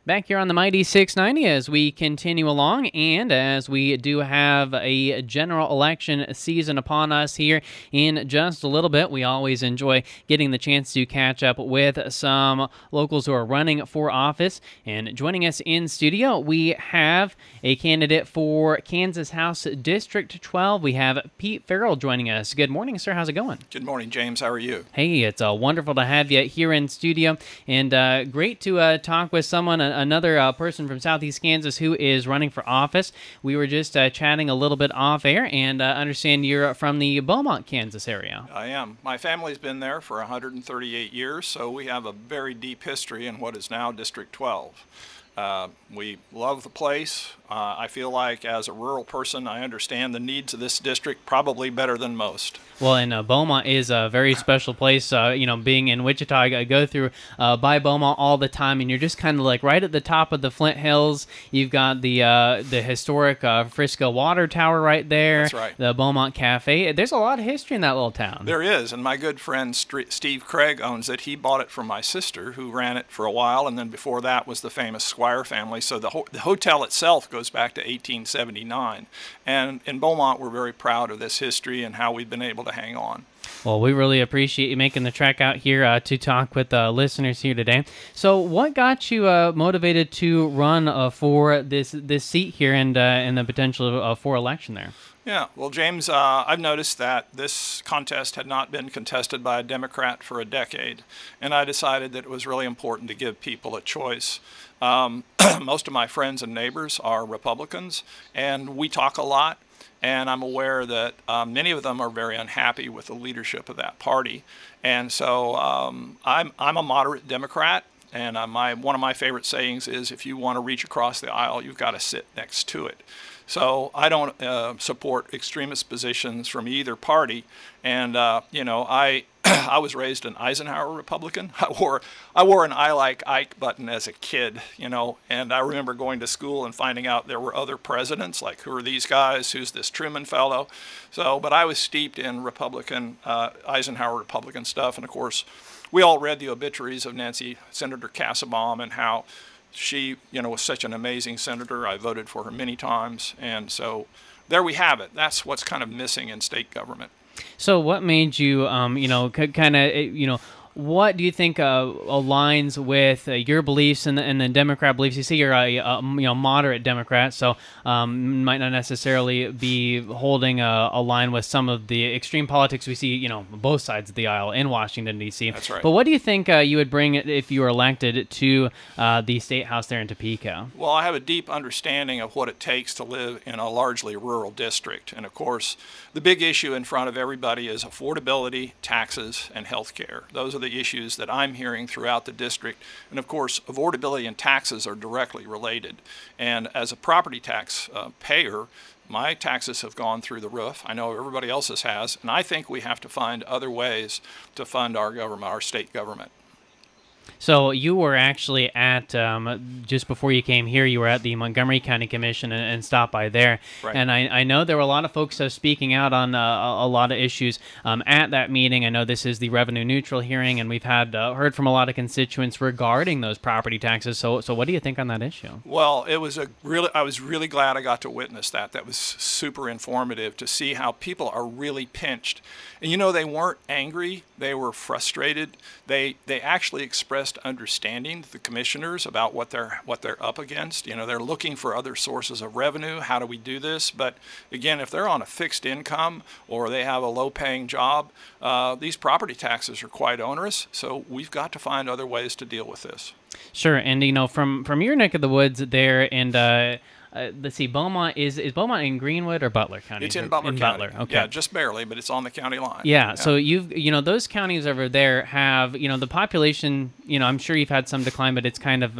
Back here on the Mighty 690 as we continue along, and as we do have a general election season upon us here in just a little bit, we always enjoy getting the chance to catch up with some locals who are running for office. And joining us in studio, we have a candidate for Kansas House District 12. We have Pete Farrell joining us. Good morning, sir. How's it going? Good morning, James. How are you? Hey, it's wonderful to have you here in studio, and great to talk with someone, another person from Southeast Kansas who is running for office. We were just chatting a little bit off air, and understand you're from the Beaumont, Kansas area. I am. My family's been there for 138 years, so we have a very deep history in what is now District 12. We love the place. I feel like as a rural person, I understand the needs of this district probably better than most. Well, and Beaumont is a very special place. Being in Wichita, I go through by Beaumont all the time, and you're just kind of like right at the top of the Flint Hills. You've got the historic Frisco Water Tower right there. That's right. The Beaumont Cafe. There's a lot of history in that little town. There is, and my good friend Steve Craig owns it. He bought it from my sister, who ran it for a while, and then before that was the famous Squire family. So the hotel itself goes back to 1879. And in Beaumont, we're very proud of this history and how we've been able to hang on. Well, we really appreciate you making the trek out here to talk with listeners here today. So what got you motivated to run for this seat here and the potential for election there? Yeah, well, James, I've noticed that this contest had not been contested by a Democrat for a decade, and I decided that it was really important to give people a choice. Most of my friends and neighbors are Republicans, and we talk a lot, and I'm aware that many of them are very unhappy with the leadership of that party. And so I'm a moderate Democrat, and one of my favorite sayings is, if you want to reach across the aisle, you've got to sit next to it. So I don't support extremist positions from either party, and I was raised an Eisenhower Republican. I wore an "I like Ike" button as a kid, and I remember going to school and finding out there were other presidents, like who are these guys, who's this Truman fellow. But I was steeped in Eisenhower Republican stuff, and of course, we all read the obituaries of Senator Kassebaum, and how she, was such an amazing senator. I voted for her many times, and so there we have it. That's what's kind of missing in state government. So what made you, what do you think aligns with your beliefs and the Democrat beliefs? You say you're a moderate Democrat, so might not necessarily be holding a line with some of the extreme politics we see, both sides of the aisle in Washington, D.C. That's right. But what do you think you would bring if you were elected to the State House there in Topeka? Well, I have a deep understanding of what it takes to live in a largely rural district. And of course, the big issue in front of everybody is affordability, taxes, and health care. Those are the issues that I'm hearing throughout the district. And of course, affordability and taxes are directly related. And as a property tax payer, my taxes have gone through the roof. I know everybody else's has. And I think we have to find other ways to fund our government, our state government. So you were actually at, just before you came here, you were at the Montgomery County Commission and stopped by there. Right. And I know there were a lot of folks speaking out on a lot of issues at that meeting. I know this is the revenue neutral hearing, and we've heard from a lot of constituents regarding those property taxes. So what do you think on that issue? Well, I was really glad I got to witness that. That was super informative to see how people are really pinched. And they weren't angry, they were frustrated. They actually expressed understanding to the commissioners about what they're up against. They're looking for other sources of revenue. How do we do this? But again, if they're on a fixed income or they have a low-paying job, these property taxes are quite onerous. So we've got to find other ways to deal with this. Sure, and from your neck of the woods there, and let's see, Beaumont is Beaumont in Greenwood or Butler County? It's in Butler County. Butler, okay. Yeah, just barely, but it's on the county line. Yeah, so those counties over there have, the population, I'm sure you've had some decline, but it's kind of,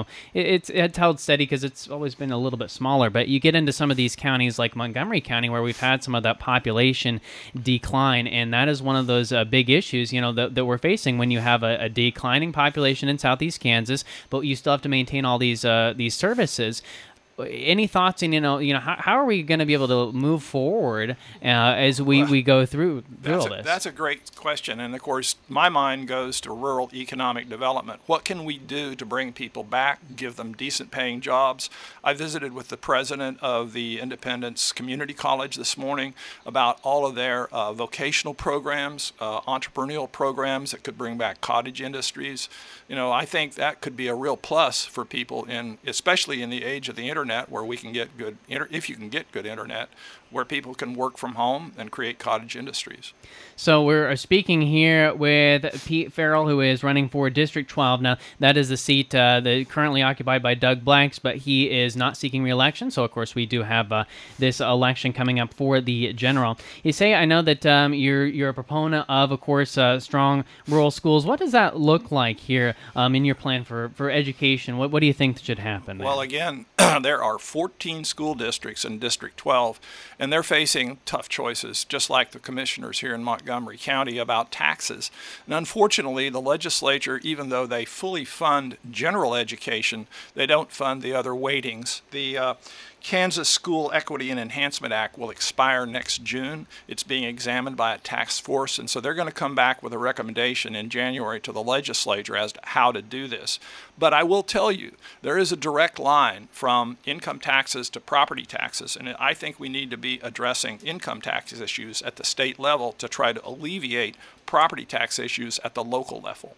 it's held steady because it's always been a little bit smaller. But you get into some of these counties like Montgomery County where we've had some of that population decline, and that is one of those big issues, that we're facing when you have a declining population in Southeast Kansas, but you still have to maintain all these services. any thoughts in how are we going to be able to move forward as we go through all this? That's a great question, and of course, my mind goes to rural economic development. What can we do to bring people back, give them decent paying jobs? I visited with the president of the Independence Community College this morning about all of their vocational programs, entrepreneurial programs that could bring back cottage industries. I think that could be a real plus for people, especially in the age of the internet, where we can get if you can get good internet, where people can work from home and create cottage industries. So we're speaking here with Pete Farrell, who is running for District 12. Now, that is the seat that currently occupied by Doug Blanks, but he is not seeking re-election. So, of course, we do have this election coming up for the general. You say, I know that you're a proponent of course, strong rural schools. What does that look like here in your plan for education? What do you think should happen there? Well, again, there are 14 school districts in District 12, and they're facing tough choices, just like the commissioners here in Montgomery County about taxes. And unfortunately, the legislature, even though they fully fund general education, they don't fund the other weightings. The Kansas School Equity and Enhancement Act will expire next June. It's being examined by a task force, and so they're going to come back with a recommendation in January to the legislature as to how to do this. But I will tell you, there is a direct line from income taxes to property taxes, and I think we need to be addressing income tax issues at the state level to try to alleviate property tax issues at the local level.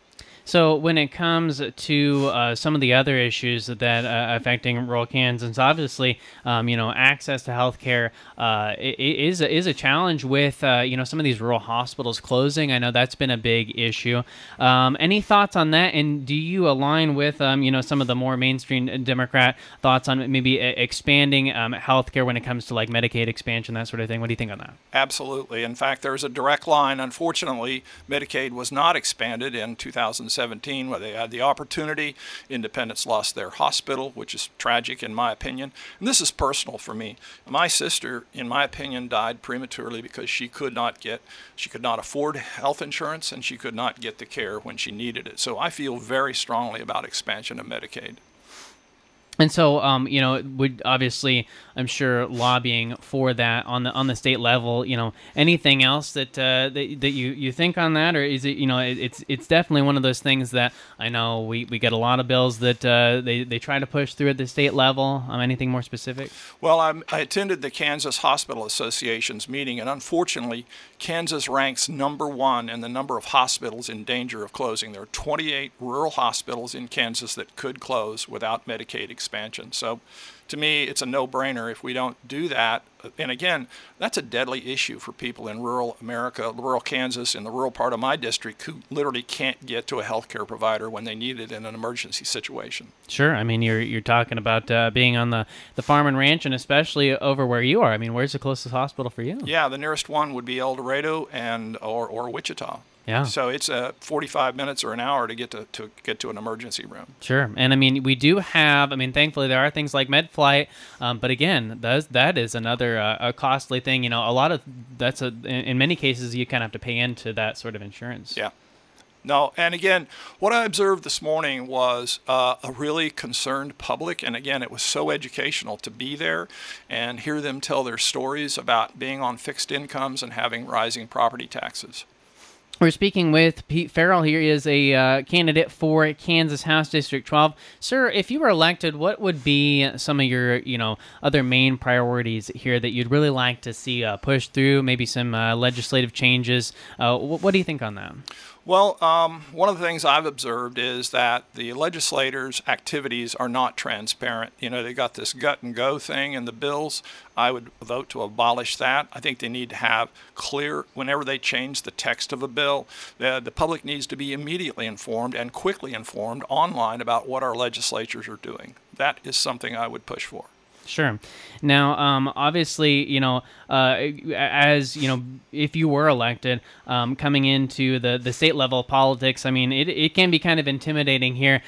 So when it comes to some of the other issues that affecting rural Kansas, obviously, access to health care is a challenge with, some of these rural hospitals closing. I know that's been a big issue. Any thoughts on that? And do you align with, some of the more mainstream Democrat thoughts on maybe expanding health care when it comes to like Medicaid expansion, that sort of thing? What do you think on that? Absolutely. In fact, there's a direct line. Unfortunately, Medicaid was not expanded in 2017, where they had the opportunity. Independence lost their hospital, which is tragic in my opinion. And this is personal for me. My sister, in my opinion, died prematurely because she could not afford health insurance, and she could not get the care when she needed it. So I feel very strongly about expansion of Medicaid. And so, would obviously, I'm sure, lobbying for that on the state level. Anything else that you think on that, or is it it's definitely one of those things that I know we get a lot of bills that they try to push through at the state level. Anything more specific? Well, I attended the Kansas Hospital Association's meeting, and unfortunately, Kansas ranks number one in the number of hospitals in danger of closing. There are 28 rural hospitals in Kansas that could close without Medicaid expansion. So to me, it's a no-brainer if we don't do that. And again, that's a deadly issue for people in rural America, rural Kansas, in the rural part of my district, who literally can't get to a healthcare provider when they need it in an emergency situation. Sure. I mean, you're talking about being on the farm and ranch, and especially over where you are. I mean, where's the closest hospital for you? Yeah, the nearest one would be El Dorado or Wichita. Yeah. So it's 45 minutes or an hour to get to an emergency room. Sure. And I mean, we do have, thankfully there are things like MedFlight, but again, that is another a costly thing. A lot of in many cases you kind of have to pay into that sort of insurance. Yeah. No, and again, what I observed this morning was a really concerned public, and again, it was so educational to be there and hear them tell their stories about being on fixed incomes and having rising property taxes. We're speaking with Pete Farrell. He is a candidate for Kansas House District 12. Sir, if you were elected, what would be some of your, other main priorities here that you'd really like to see pushed through? Maybe some legislative changes. What do you think on that? Well, one of the things I've observed is that the legislators' activities are not transparent. They got this gut and go thing in the bills. I would vote to abolish that. I think they need to have clear, whenever they change the text of a bill, the public needs to be immediately informed and quickly informed online about what our legislatures are doing. That is something I would push for. Sure. Now, obviously, as if you were elected, coming into the state level politics, it can be kind of intimidating here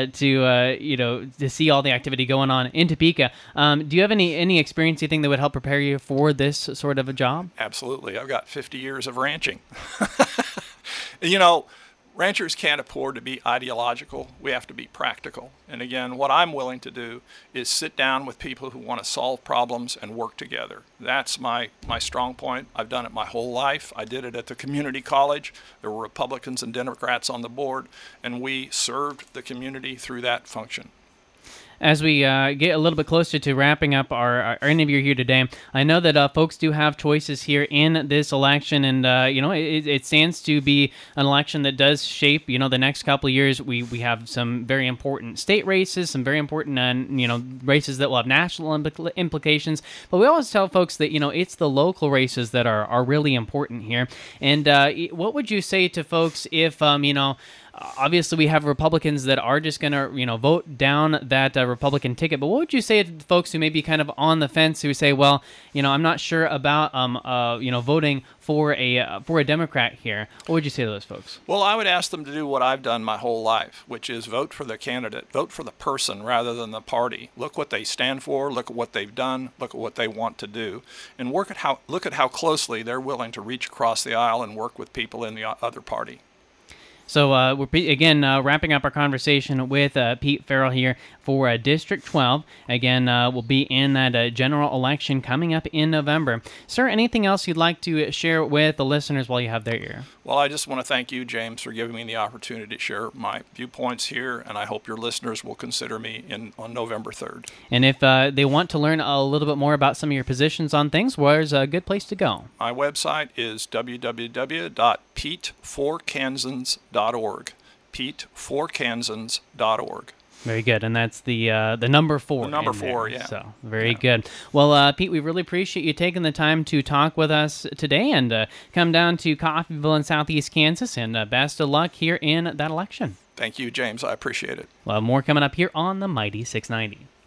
to see all the activity going on in Topeka. Do you have any experience you think that would help prepare you for this sort of a job? Absolutely. I've got 50 years of ranching. Ranchers can't afford to be ideological. We have to be practical. And again, what I'm willing to do is sit down with people who want to solve problems and work together. That's my strong point. I've done it my whole life. I did it at the community college. There were Republicans and Democrats on the board, and we served the community through that function. As we get a little bit closer to wrapping up our interview here today, I know that folks do have choices here in this election, and it stands to be an election that does shape the next couple of years. We have some very important state races, some very important races that will have national implications. But we always tell folks that it's the local races that are really important here. And what would you say to folks if obviously, we have Republicans that are just going to, vote down that Republican ticket. But what would you say to folks who may be kind of on the fence, who say, well, I'm not sure about, voting for a Democrat here? What would you say to those folks? Well, I would ask them to do what I've done my whole life, which is vote for the candidate, vote for the person rather than the party. Look what they stand for, look at what they've done, look at what they want to do, and look at how closely they're willing to reach across the aisle and work with people in the other party. So we're wrapping up our conversation with Pete Farrell here for District 12. Again, we'll be in that general election coming up in November. Sir, anything else you'd like to share with the listeners while you have their ear? Well, I just want to thank you, James, for giving me the opportunity to share my viewpoints here, and I hope your listeners will consider me on November 3rd. And if they want to learn a little bit more about some of your positions on things, where's a good place to go? My website is www.pete4kansans.org. pete4kansans.org. Very good, and that's the number 4. The number 4, yeah. So very good. Well, Pete, we really appreciate you taking the time to talk with us today, and come down to Coffeyville in Southeast Kansas, and best of luck here in that election. Thank you, James. I appreciate it. Well, more coming up here on the Mighty 690.